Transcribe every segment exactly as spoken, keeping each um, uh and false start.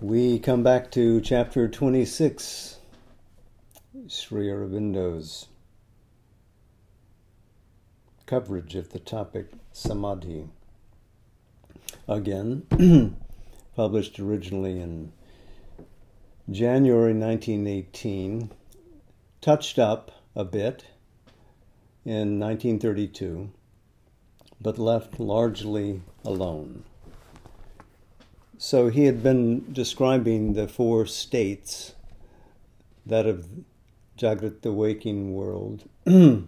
We come back to chapter twenty-six, Sri Aurobindo's coverage of the topic Samadhi. Again, published originally in January nineteen eighteen, touched up a bit in nineteen thirty-two, but left largely alone. So he had been describing the four states, that of Jagrat, the waking world, the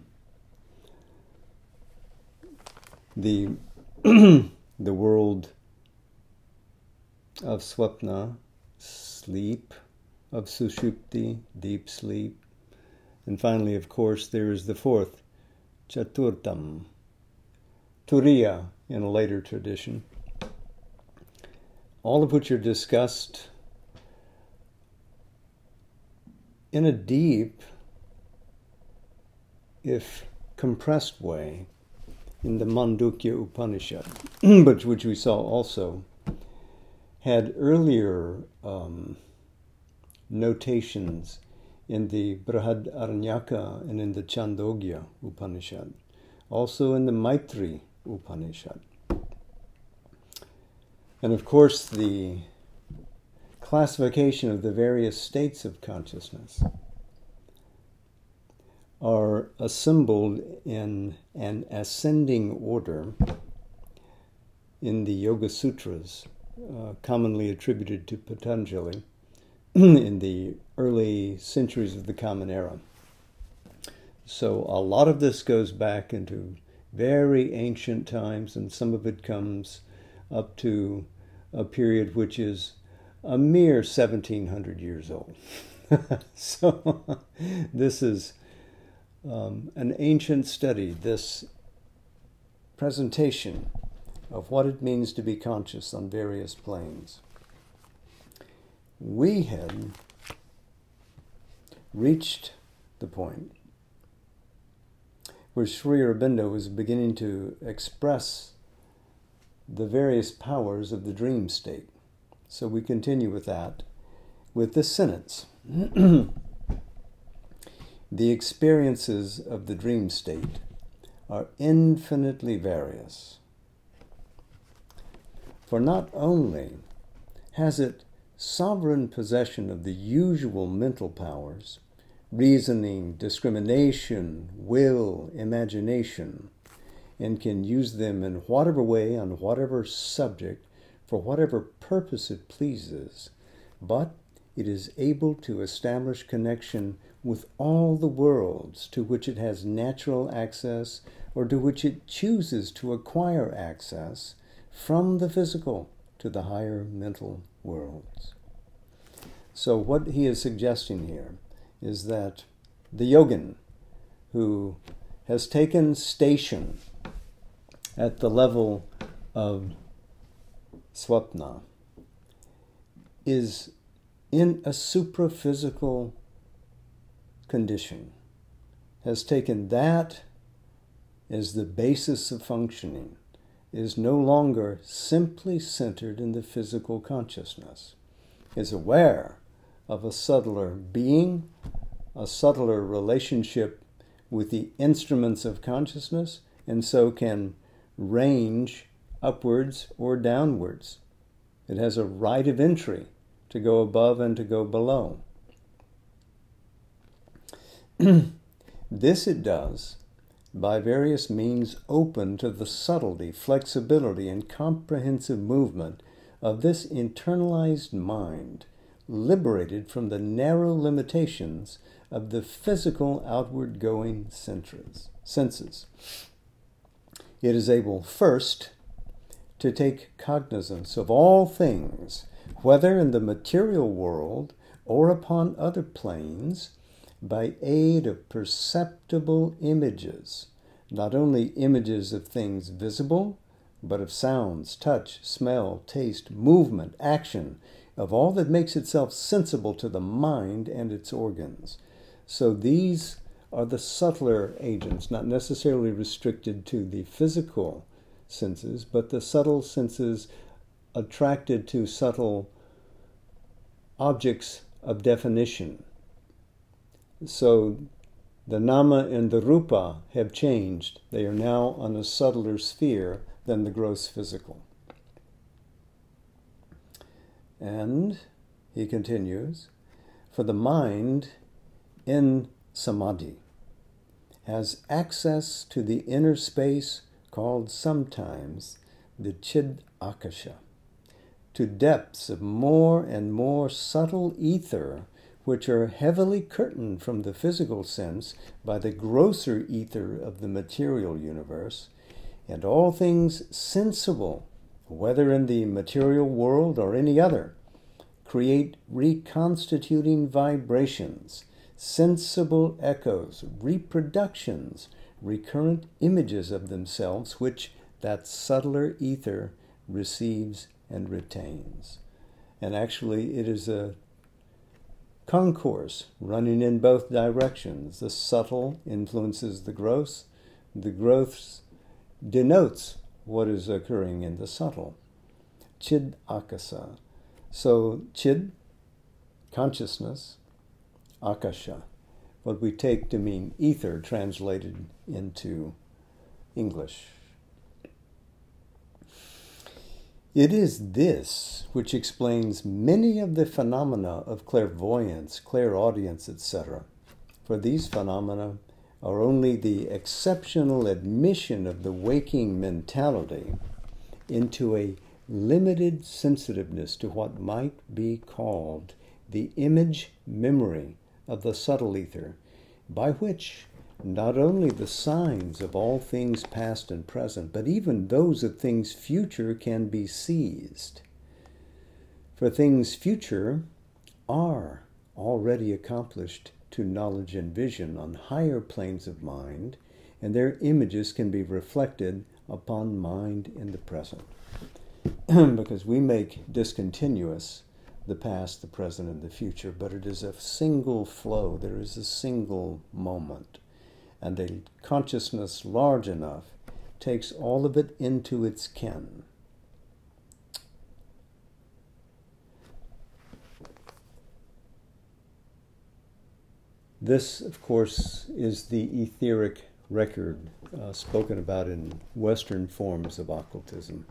the world of Swapna, sleep, of Sushupti, deep sleep, and finally, of course, there is the fourth, Chaturtam, Turiya in a later tradition, all of which are discussed in a deep, if compressed way, in the Mandukya Upanishad, but which we saw also had earlier um, notations in the Brihadaranyaka and in the Chandogya Upanishad, also in the Maitri Upanishad. And of course, the classification of the various states of consciousness are assembled in an ascending order in the Yoga Sutras, uh, commonly attributed to Patanjali in the early centuries of the Common Era. So a lot of this goes back into very ancient times, and some of it comes up to a period which is a mere seventeen hundred years old. So this is um, an ancient study, this presentation of what it means to be conscious on various planes. We had reached the point where Sri Aurobindo was beginning to express the various powers of the dream state. So we continue with that, with this sentence. The experiences of the dream state are infinitely various. For not only has it sovereign possession of the usual mental powers, reasoning, discrimination, will, imagination, and can use them in whatever way, on whatever subject, for whatever purpose it pleases, but it is able to establish connection with all the worlds to which it has natural access or to which it chooses to acquire access from the physical to the higher mental worlds. So what he is suggesting here is that the yogin who has taken station at the level of Swapna is in a supraphysical condition, has taken that as the basis of functioning, is no longer simply centered in the physical consciousness, is aware of a subtler being, a subtler relationship with the instruments of consciousness, and so can range upwards or downwards. It has a right of entry to go above and to go below. This it does by various means open to the subtlety, flexibility, and comprehensive movement of this internalized mind, liberated from the narrow limitations of the physical outward-going senses. It is able first to take cognizance of all things, whether in the material world or upon other planes, by aid of perceptible images, not only images of things visible, but of sounds, touch, smell, taste, movement, action, of all that makes itself sensible to the mind and its organs. So these are the subtler agents, not necessarily restricted to the physical senses, but the subtle senses attracted to subtle objects of definition. So the nama and the rupa have changed. They are now on a subtler sphere than the gross physical. And he continues, for the mind in samadhi has access to the inner space called sometimes the Chid Akasha, to depths of more and more subtle ether which are heavily curtained from the physical sense by the grosser ether of the material universe, and all things sensible, whether in the material world or any other, create reconstituting vibrations, sensible echoes, reproductions, recurrent images of themselves which that subtler ether receives and retains. And actually it is a concourse running in both directions. The subtle influences the gross. The gross denotes what is occurring in the subtle. Chid Akasa. So Chid, consciousness, Akasha, what we take to mean ether translated into English. It is this which explains many of the phenomena of clairvoyance, clairaudience, et cetera. For these phenomena are only the exceptional admission of the waking mentality into a limited sensitiveness to what might be called the image memory of the subtle ether, by which not only the signs of all things past and present, but even those of things future can be seized. For things future are already accomplished to knowledge and vision on higher planes of mind, and their images can be reflected upon mind in the present. Because we make discontinuous the past, the present, and the future, but it is a single flow. There is a single moment. And a consciousness large enough takes all of it into its ken. This, of course, is the etheric record uh, spoken about in Western forms of occultism.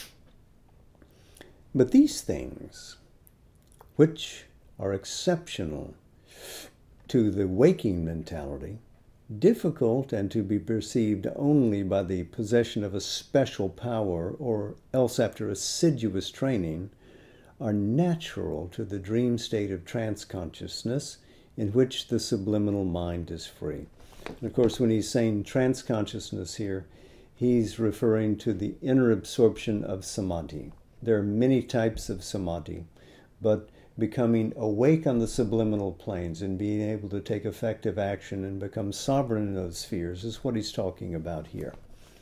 But these things, which are exceptional to the waking mentality, difficult and to be perceived only by the possession of a special power or else after assiduous training, are natural to the dream state of trance consciousness in which the subliminal mind is free. And of course, when he's saying trance consciousness here, he's referring to the inner absorption of samadhi. There are many types of samadhi, but becoming awake on the subliminal planes and being able to take effective action and become sovereign in those spheres is what he's talking about here.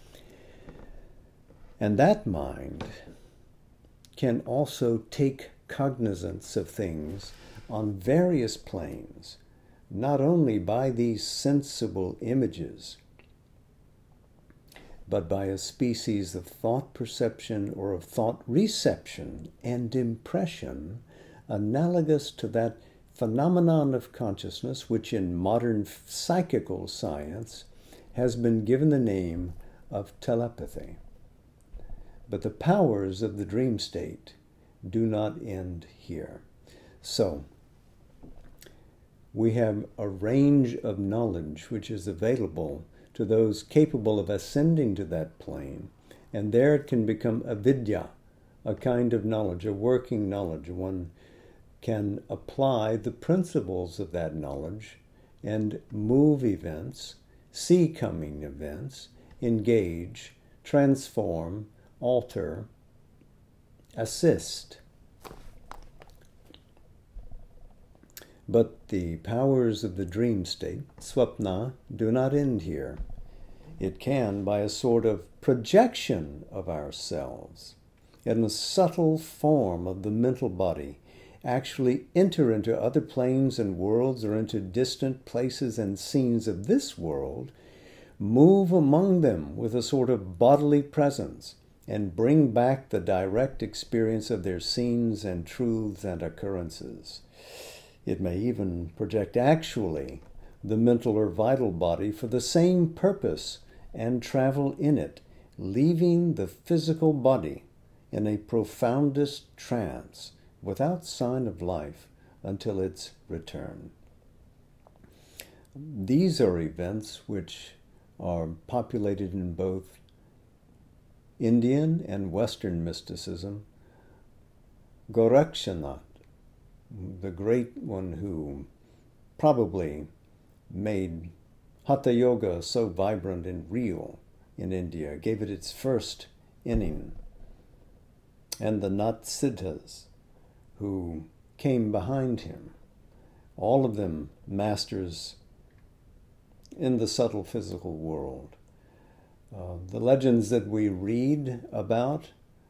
And that mind can also take cognizance of things on various planes, not only by these sensible images, but by a species of thought perception or of thought reception and impression analogous to that phenomenon of consciousness which in modern psychical science has been given the name of telepathy. But the powers of the dream state do not end here. So, we have a range of knowledge which is available to those capable of ascending to that plane, and there it can become avidya, a kind of knowledge, a working knowledge. One can apply the principles of that knowledge and move events, see coming events, engage, transform, alter, assist. But the powers of the dream state, swapna, do not end here. It can, by a sort of projection of ourselves, in a subtle form of the mental body, actually enter into other planes and worlds or into distant places and scenes of this world, move among them with a sort of bodily presence, and bring back the direct experience of their scenes and truths and occurrences. It may even project actually the mental or vital body for the same purpose and travel in it, leaving the physical body in a profoundest trance without sign of life until its return. These are events which are populated in both Indian and Western mysticism. Gorakshanath, the great one who probably made Hatha Yoga so vibrant and real in India, gave it its first inning. And the Natsiddhas, who came behind him, all of them masters in the subtle physical world. Uh, the legends that we read about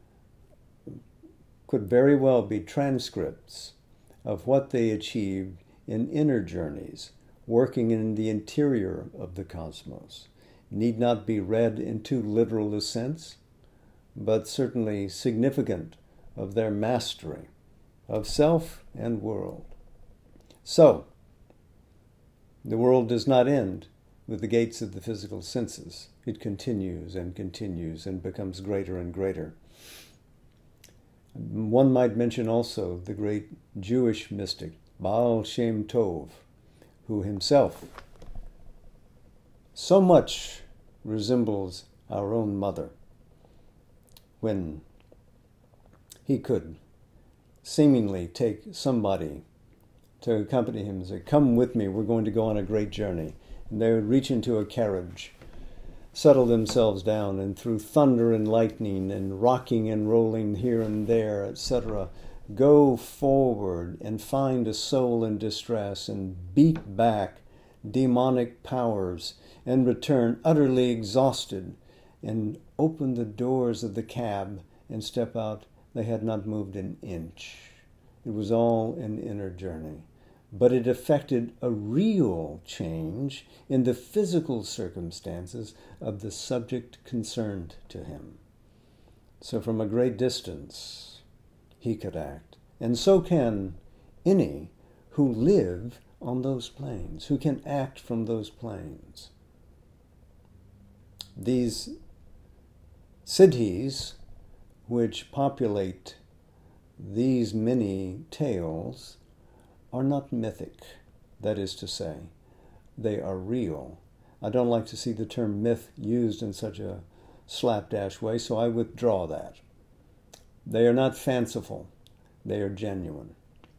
could very well be transcripts of what they achieved in inner journeys, working in the interior of the cosmos. Need not be read in too literal a sense, but certainly significant of their mastery of self and world. So, the world does not end with the gates of the physical senses. It continues and continues and becomes greater and greater. One might mention also the great Jewish mystic, Baal Shem Tov, who himself so much resembles our own mother when he could seemingly take somebody to accompany him and say, "Come with me, we're going to go on a great journey." And they would reach into a carriage, settle themselves down, and through thunder and lightning and rocking and rolling here and there, et cetera, go forward and find a soul in distress and beat back demonic powers and return utterly exhausted and open the doors of the cab and step out. They had not moved an inch. It was all an inner journey. But it affected a real change in the physical circumstances of the subject concerned to him. So from a great distance, he could act. And so can any who live on those planes, who can act from those planes. These siddhis, which populate these many tales, are not mythic. That is to say, they are real. I don't like to see the term myth used in such a slapdash way, so I withdraw that. They are not fanciful. They are genuine.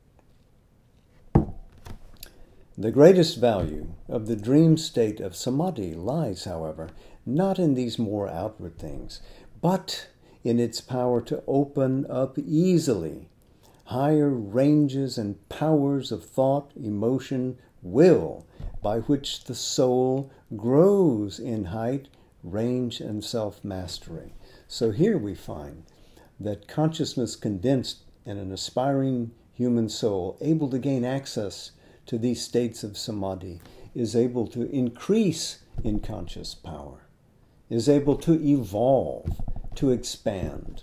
The greatest value of the dream state of samadhi lies, however, not in these more outward things, but in its power to open up easily higher ranges and powers of thought, emotion, will, by which the soul grows in height, range, and self-mastery. So here we find that consciousness condensed in an aspiring human soul, able to gain access to these states of samadhi, is able to increase in conscious power, is able to evolve, to expand.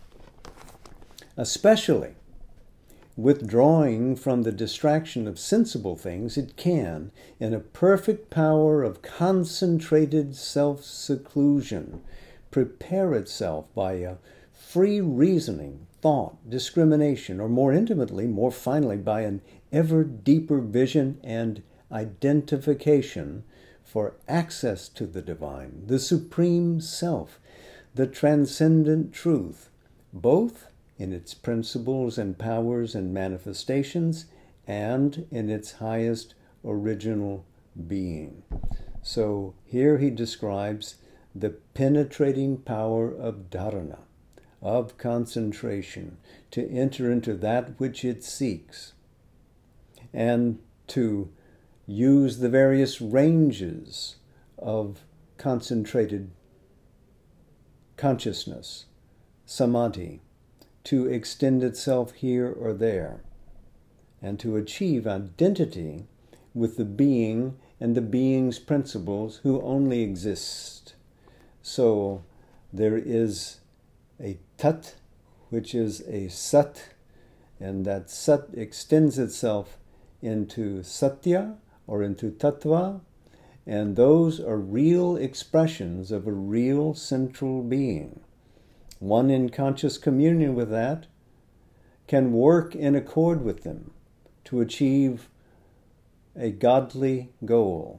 Especially withdrawing from the distraction of sensible things, it can, in a perfect power of concentrated self-seclusion, prepare itself by a free reasoning, thought, discrimination, or more intimately, more finally, by an ever deeper vision and identification for access to the divine, the supreme self, the transcendent truth, both in its principles and powers and manifestations, and in its highest original being. So here he describes the penetrating power of dharana, of concentration, to enter into that which it seeks, and to use the various ranges of concentrated consciousness, samadhi, to extend itself here or there, and to achieve identity with the being and the being's principles who only exist. So there is a tat, which is a sat, and that sat extends itself into satya or into tattva, and those are real expressions of a real central being. One in conscious communion with that can work in accord with them to achieve a godly goal.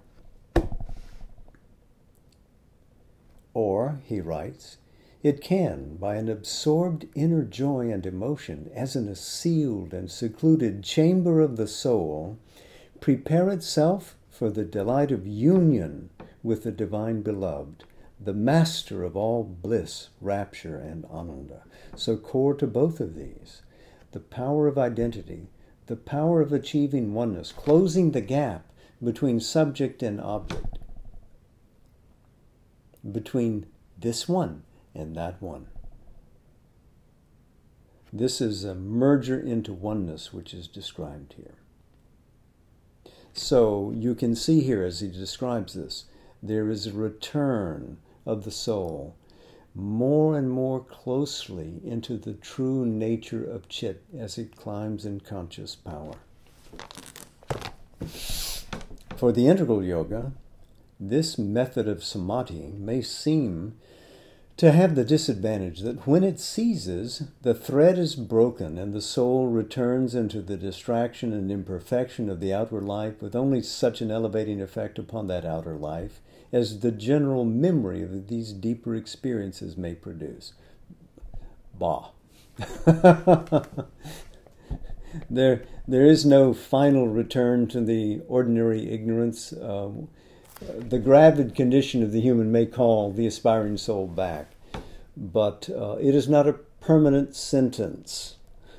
Or, he writes, it can, by an absorbed inner joy and emotion, as in a sealed and secluded chamber of the soul, prepare itself for the delight of union with the divine beloved, the master of all bliss, rapture, and ananda. So core to both of these, the power of identity, the power of achieving oneness, closing the gap between subject and object, between this one and that one. This is a merger into oneness, which is described here. So you can see here, as he describes this, there is a return of the soul more and more closely into the true nature of Chit as it climbs in conscious power. For the integral yoga, this method of samadhi may seem to have the disadvantage that when it ceases, the thread is broken and the soul returns into the distraction and imperfection of the outer life with only such an elevating effect upon that outer life as the general memory of these deeper experiences may produce. Bah. there, there is no final return to the ordinary ignorance. Uh, the gravid condition of the human may call the aspiring soul back, but uh, it is not a permanent sentence.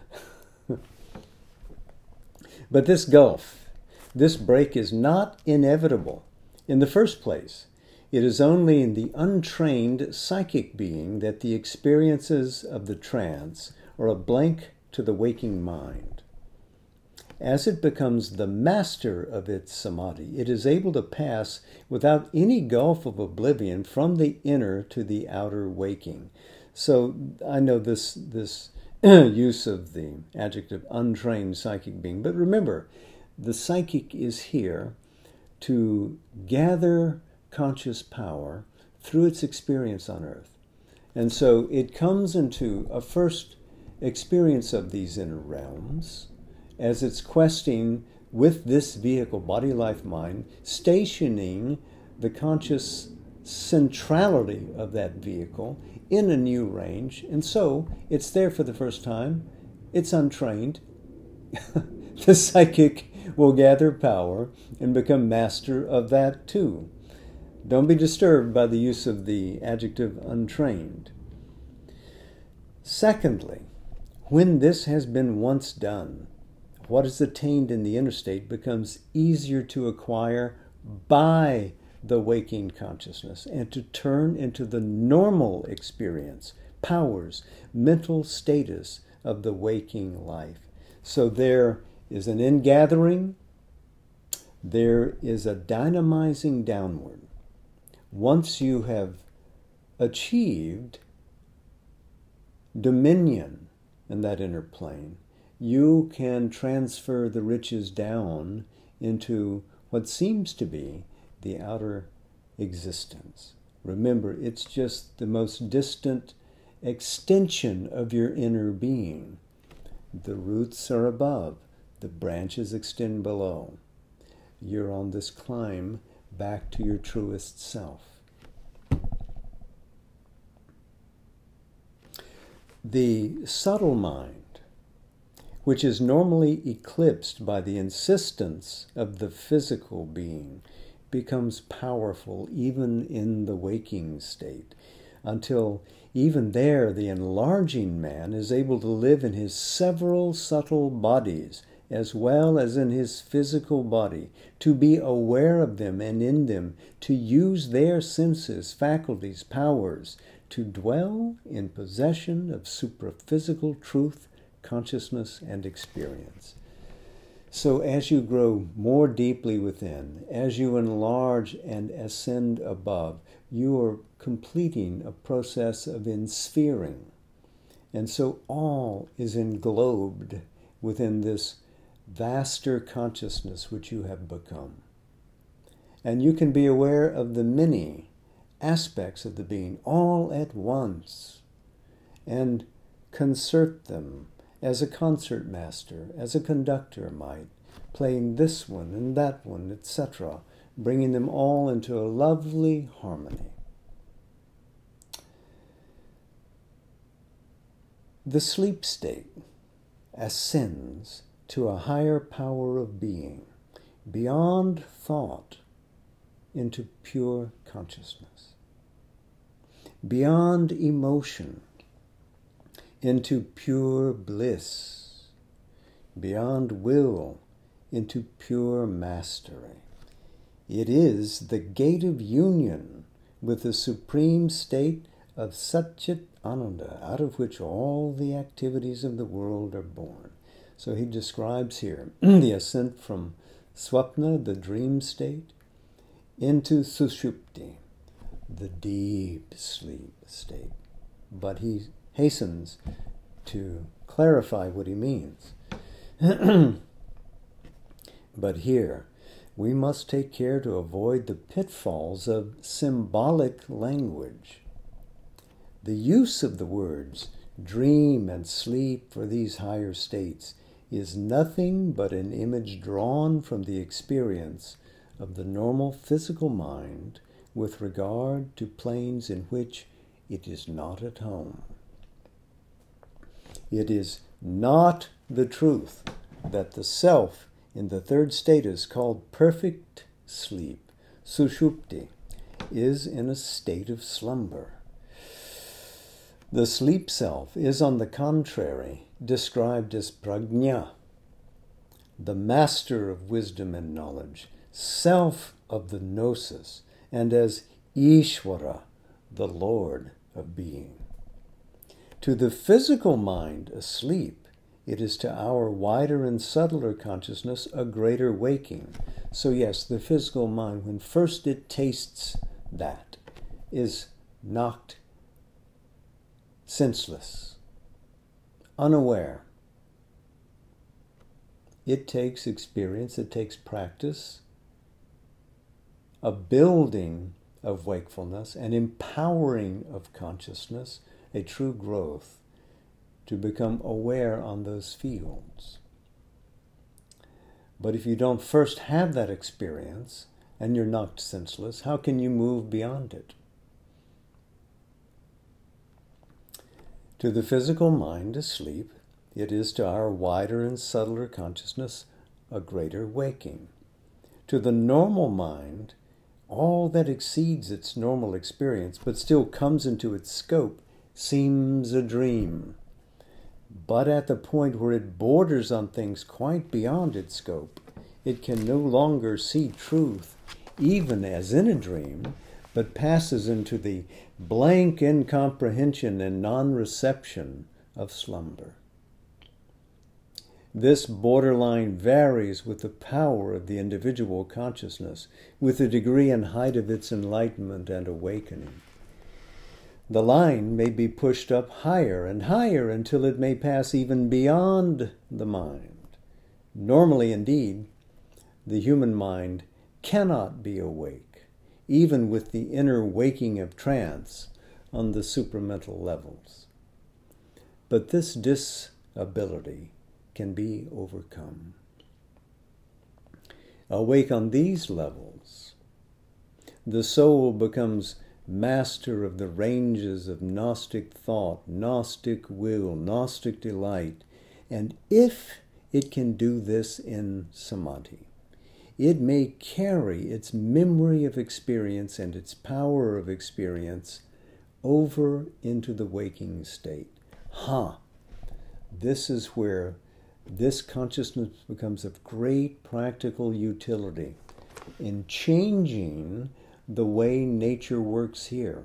But this gulf, this break is not inevitable. In the first place, it is only in the untrained psychic being that the experiences of the trance are a blank to the waking mind. As it becomes the master of its samadhi, it is able to pass without any gulf of oblivion from the inner to the outer waking. So I know this, this use of the adjective untrained psychic being, but remember, the psychic is here to gather conscious power through its experience on earth. And so it comes into a first experience of these inner realms as it's questing with this vehicle, body, life, mind, stationing the conscious centrality of that vehicle in a new range. And so it's there for the first time. It's untrained. The psychic will gather power and become master of that too. Don't be disturbed by the use of the adjective untrained. Secondly, when this has been once done, what is attained in the inner state becomes easier to acquire by the waking consciousness and to turn into the normal experience, powers, mental status of the waking life. So there is an ingathering, there is a dynamizing downward. Once you have achieved dominion in that inner plane, you can transfer the riches down into what seems to be the outer existence. Remember, it's just the most distant extension of your inner being. The roots are above, the branches extend below. You're on this climb back to your truest self. The subtle mind, which is normally eclipsed by the insistence of the physical being, becomes powerful even in the waking state, until even there the enlarging man is able to live in his several subtle bodies as well as in his physical body, to be aware of them and in them, to use their senses, faculties, powers, to dwell in possession of supraphysical truth, consciousness, and experience. So as you grow more deeply within, as you enlarge and ascend above, you are completing a process of ensphering. And so all is englobed within this vaster consciousness which you have become. And you can be aware of the many aspects of the being all at once and concert them as a concert master, as a conductor might, playing this one and that one, et cetera, bringing them all into a lovely harmony. The sleep state ascends to a higher power of being, beyond thought, into pure consciousness, beyond emotion, into pure bliss, beyond will, into pure mastery. It is the gate of union with the supreme state of Satchit Ananda, out of which all the activities of the world are born. So he describes here the ascent from Swapna, the dream state, into Sushupti, the deep sleep state. But he hastens to clarify what he means. But here, we must take care to avoid the pitfalls of symbolic language. The use of the words dream and sleep for these higher states is nothing but an image drawn from the experience of the normal physical mind with regard to planes in which it is not at home. It is not the truth that the self in the third status called perfect sleep, Sushupti, is in a state of slumber. The sleep self is, on the contrary, described as Prajna, the master of wisdom and knowledge, self of the gnosis, and as Ishvara, the Lord of being. To the physical mind asleep, it is to our wider and subtler consciousness a greater waking. So yes, the physical mind, when first it tastes that, is knocked senseless, unaware. It takes experience, it takes practice, a building of wakefulness, an empowering of consciousness, a true growth, to become aware on those fields. But if you don't first have that experience and you're knocked senseless, how can you move beyond it? To the physical mind asleep, it is to our wider and subtler consciousness a greater waking. To the normal mind, all that exceeds its normal experience but still comes into its scope seems a dream. But at the point where it borders on things quite beyond its scope, it can no longer see truth, even as in a dream, but passes into the blank incomprehension and non-reception of slumber. This borderline varies with the power of the individual consciousness, with the degree and height of its enlightenment and awakening. The line may be pushed up higher and higher until it may pass even beyond the mind. Normally, indeed, the human mind cannot be awake, even with the inner waking of trance on the supramental levels. But this disability can be overcome. Awake on these levels, the soul becomes master of the ranges of Gnostic thought, Gnostic will, Gnostic delight, and if it can do this in samadhi, it may carry its memory of experience and its power of experience over into the waking state. Ha! This is where this consciousness becomes of great practical utility in changing the way nature works here.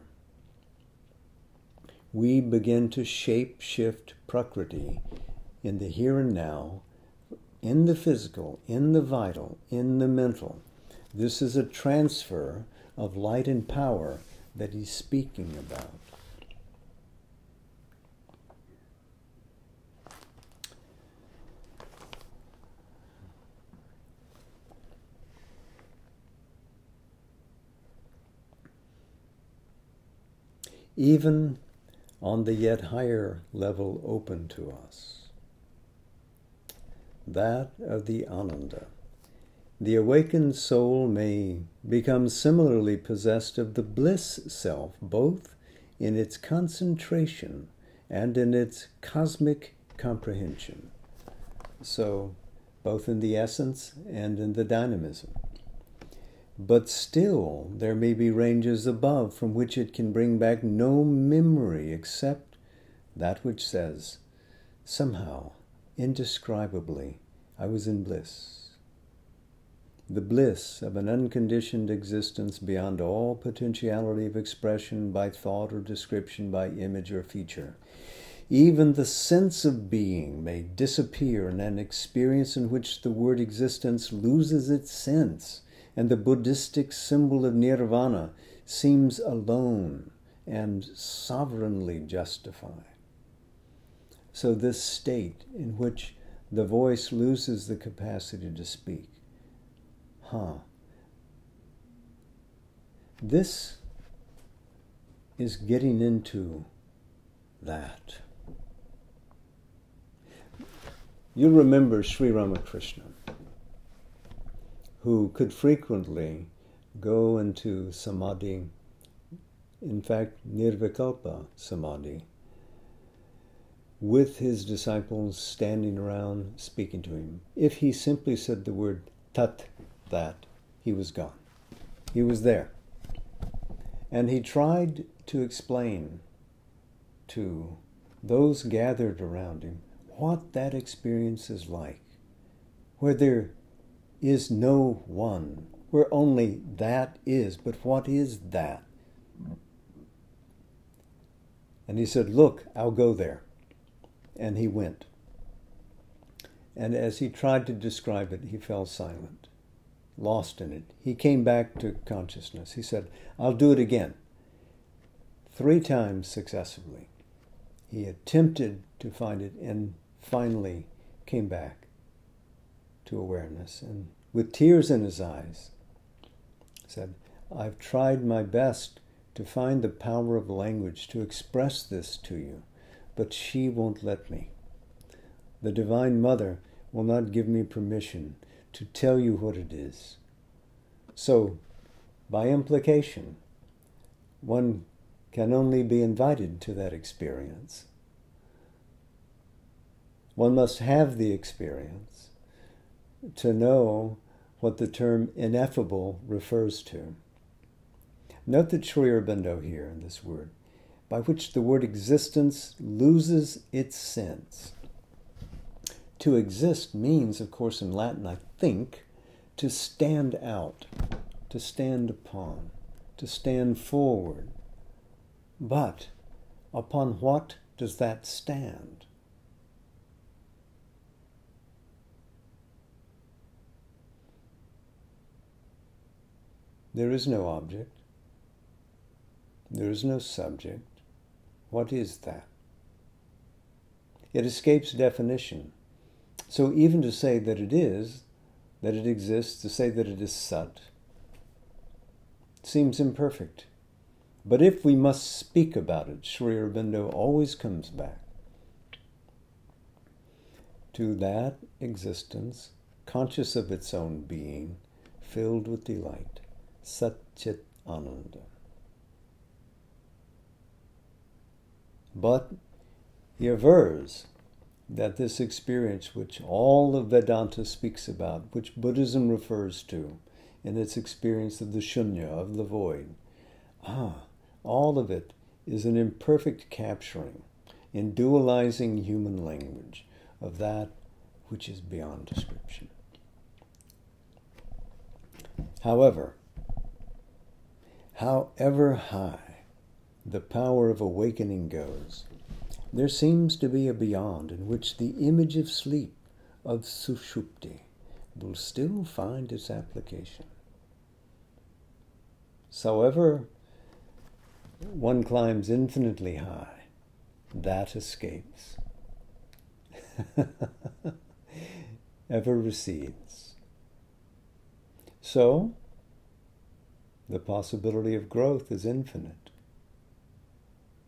We begin to shape shift Prakriti in the here and now, in the physical, in the vital, in the mental. This is a transfer of light and power that he's speaking about. even on the yet higher level open to us, that of the Ananda. The awakened soul may become similarly possessed of the bliss self, both in its concentration and in its cosmic comprehension. So, both in the essence and in the dynamism. But still, there may be ranges above from which it can bring back no memory except that which says, somehow, indescribably, I was in bliss. The bliss of an unconditioned existence beyond all potentiality of expression by thought or description by image or feature. Even the sense of being may disappear in an experience in which the word existence loses its sense, and the Buddhistic symbol of nirvana seems alone and sovereignly justified. So this state in which the voice loses the capacity to speak, huh, this is getting into that. You remember Sri Ramakrishna, who could frequently go into samadhi, in fact, nirvikalpa samadhi, with his disciples standing around speaking to him. If he simply said the word tat, that, he was gone. He was there. And he tried to explain to those gathered around him what that experience is like, where there is no one, where only that is, but what is that? And he said, look, I'll go there. And he went. And as he tried to describe it, he fell silent, lost in it. He came back to consciousness. He said, I'll do it again. Three times successively. He attempted to find it and finally came back to awareness. And with tears in his eyes, said, I've tried my best to find the power of language to express this to you, but she won't let me. The Divine Mother will not give me permission to tell you what it is. So, by implication, one can only be invited to that experience. One must have the experience to know what the term ineffable refers to. Note that Sri Aurobindo here in this word, by which the word existence loses its sense. To exist means, of course, in Latin, I think, to stand out, to stand upon, to stand forward. But upon what does that stand? There is no object. There is no subject. What is that? It escapes definition. So even to say that it is, that it exists, to say that it is sat, seems imperfect. But if we must speak about it, Sri Aurobindo always comes back to that existence, conscious of its own being, filled with delight, Sat Chit Ananda. But he avers that this experience, which all of Vedanta speaks about, which Buddhism refers to in its experience of the shunya, of the void, ah, all of it is an imperfect capturing, in dualizing human language, of that which is beyond description. However, however high the power of awakening goes, there seems to be a beyond in which the image of sleep, of sushupti, will still find its application. However, one climbs infinitely high, that escapes, ever recedes. So, the possibility of growth is infinite.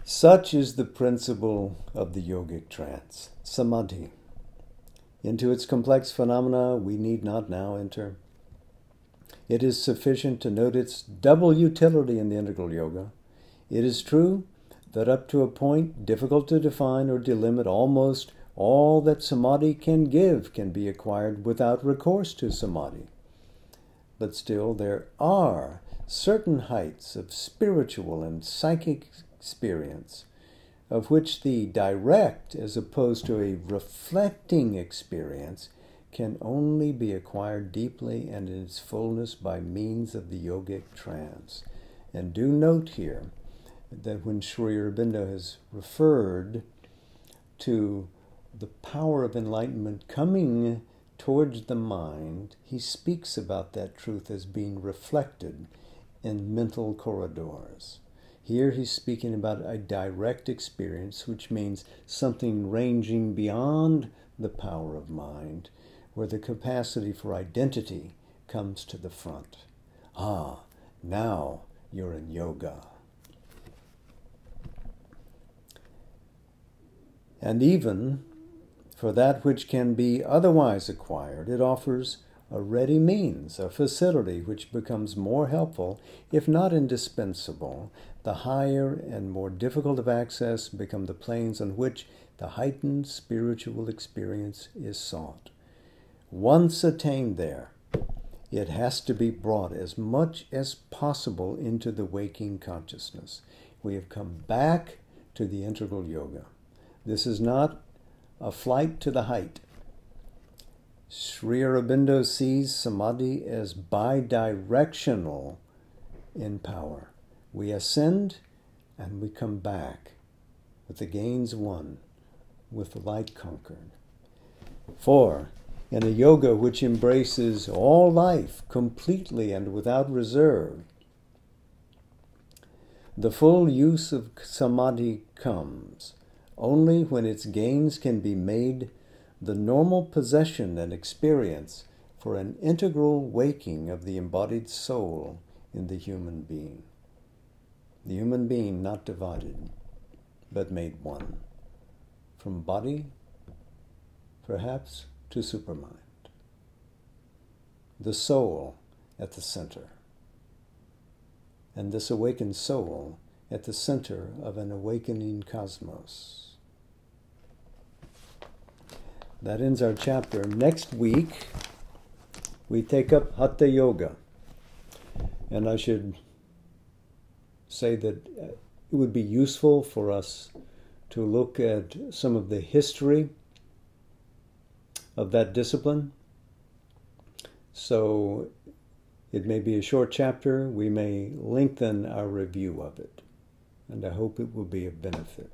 Such is the principle of the yogic trance, samadhi. Into its complex phenomena we need not now enter. It is sufficient to note its double utility in the integral yoga. It is true that up to a point difficult to define or delimit, almost all that samadhi can give can be acquired without recourse to samadhi. But still there are certain heights of spiritual and psychic experience of which the direct, as opposed to a reflecting experience, can only be acquired deeply and in its fullness by means of the yogic trance. And do note here that when Sri Aurobindo has referred to the power of enlightenment coming towards the mind, he speaks about that truth as being reflected in mental corridors. Here he's speaking about a direct experience, which means something ranging beyond the power of mind, where the capacity for identity comes to the front. Ah, now you're in yoga. And even for that which can be otherwise acquired, it offers a ready means, a facility which becomes more helpful, if not indispensable. The higher and more difficult of access become the planes on which the heightened spiritual experience is sought. Once attained there, it has to be brought as much as possible into the waking consciousness. We have come back to the integral yoga. This is not a flight to the height. Sri Aurobindo sees samadhi as bidirectional in power. We ascend and we come back with the gains won, with the light conquered. For in a yoga which embraces all life completely and without reserve, the full use of samadhi comes only when its gains can be made the normal possession and experience for an integral waking of the embodied soul in the human being. The human being not divided, but made one, from body, perhaps, to supermind. The soul at the center, and this awakened soul at the center of an awakening cosmos. That ends our chapter. Next week, we take up Hatha Yoga. And I should say that it would be useful for us to look at some of the history of that discipline. So it may be a short chapter. We may lengthen our review of it. And I hope it will be of benefit.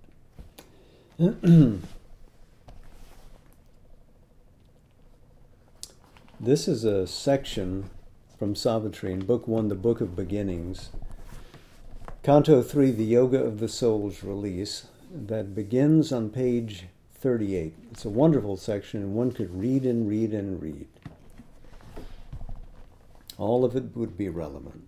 This is a section from Savitri in Book One, the Book of Beginnings, Canto Three, the Yoga of the Soul's Release, that begins on page thirty-eight. It's a wonderful section, and one could read and read and read. All of it would be relevant.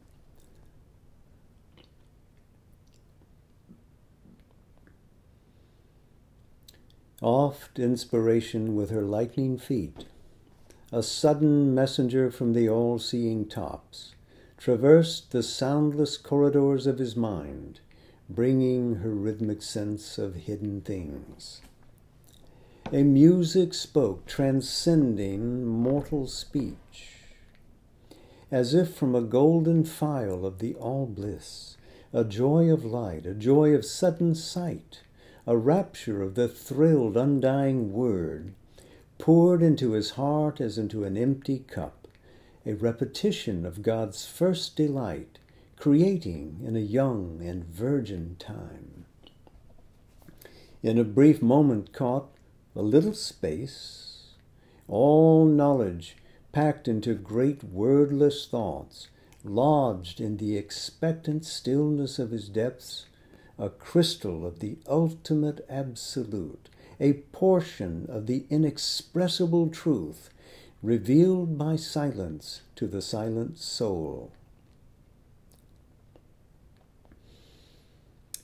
Oft inspiration with her lightning feet, a sudden messenger from the all-seeing tops, traversed the soundless corridors of his mind, bringing her rhythmic sense of hidden things. A music spoke, transcending mortal speech, as if from a golden phial of the all-bliss, a joy of light, a joy of sudden sight, a rapture of the thrilled, undying word, poured into his heart as into an empty cup, a repetition of God's first delight, creating in a young and virgin time. In a brief moment caught a little space, all knowledge packed into great wordless thoughts, lodged in the expectant stillness of his depths, a crystal of the ultimate absolute, a portion of the inexpressible truth revealed by silence to the silent soul.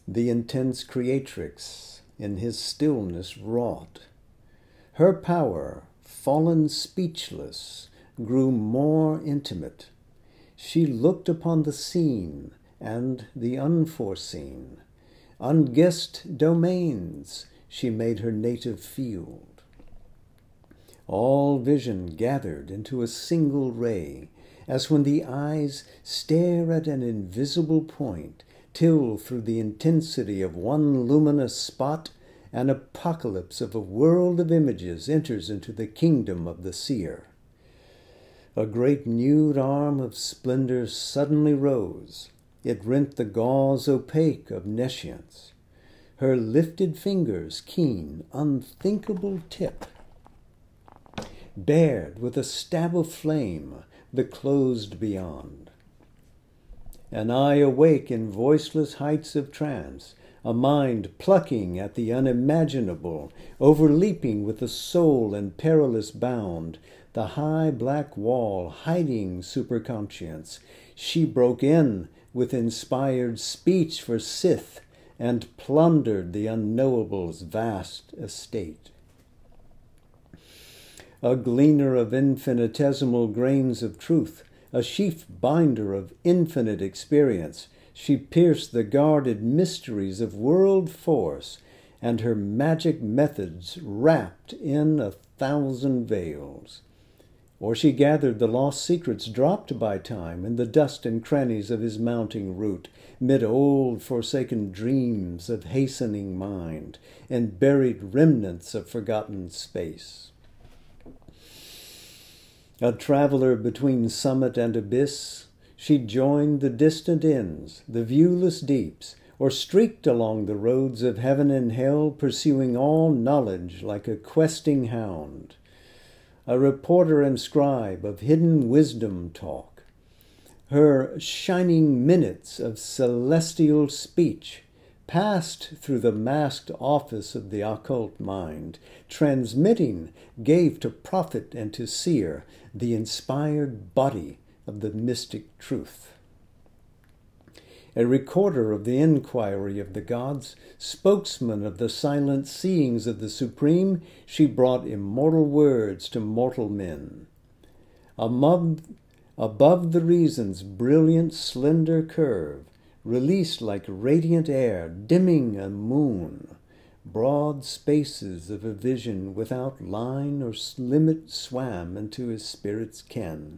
the intense creatrix in his stillness wrought. Her power, fallen speechless, grew more intimate. She looked upon the seen and the unforeseen. Unguessed domains she made her native field. All vision gathered into a single ray, as when the eyes stare at an invisible point, till through the intensity of one luminous spot, an apocalypse of a world of images enters into the kingdom of the seer. A great nude arm of splendor suddenly rose. It rent the gauze opaque of nescience. Her lifted fingers' keen, unthinkable tip bared with a stab of flame the closed beyond. An eye awake in voiceless heights of trance, a mind plucking at the unimaginable, overleaping with the soul in perilous bound, the high black wall hiding superconscience, she broke in with inspired speech for Sith and plundered the unknowable's vast estate. A gleaner of infinitesimal grains of truth, a sheaf binder of infinite experience, she pierced the guarded mysteries of world force, and her magic methods wrapped in a thousand veils. Or she gathered the lost secrets dropped by time in the dust and crannies of his mounting route, mid old forsaken dreams of hastening mind, and buried remnants of forgotten space. A traveler between summit and abyss, she joined the distant ends, the viewless deeps, or streaked along the roads of heaven and hell, pursuing all knowledge like a questing hound. A reporter and scribe of hidden wisdom talk. Her shining minutes of celestial speech passed through the masked office of the occult mind, transmitting gave to prophet and to seer the inspired body of the mystic truth. A recorder of the inquiry of the gods, spokesman of the silent seeings of the supreme, she brought immortal words to mortal men. Above, above the reason's brilliant, slender curve, released like radiant air, dimming a moon, broad spaces of a vision without line or limit swam into his spirit's ken.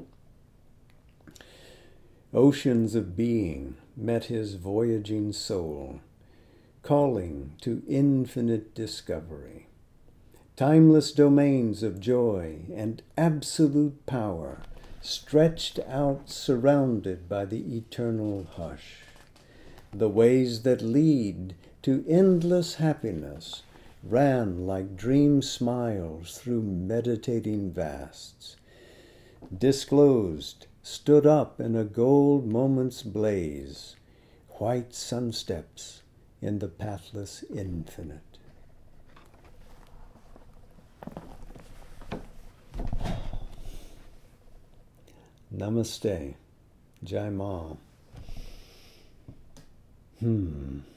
Oceans of being met his voyaging soul, calling to infinite discovery. Timeless domains of joy and absolute power, stretched out, surrounded by the eternal hush. The ways that lead to endless happiness ran like dream smiles through meditating vasts. Disclosed, stood up in a gold moment's blaze, white sunsteps in the pathless infinite. Namaste. Jai Ma. Hmm.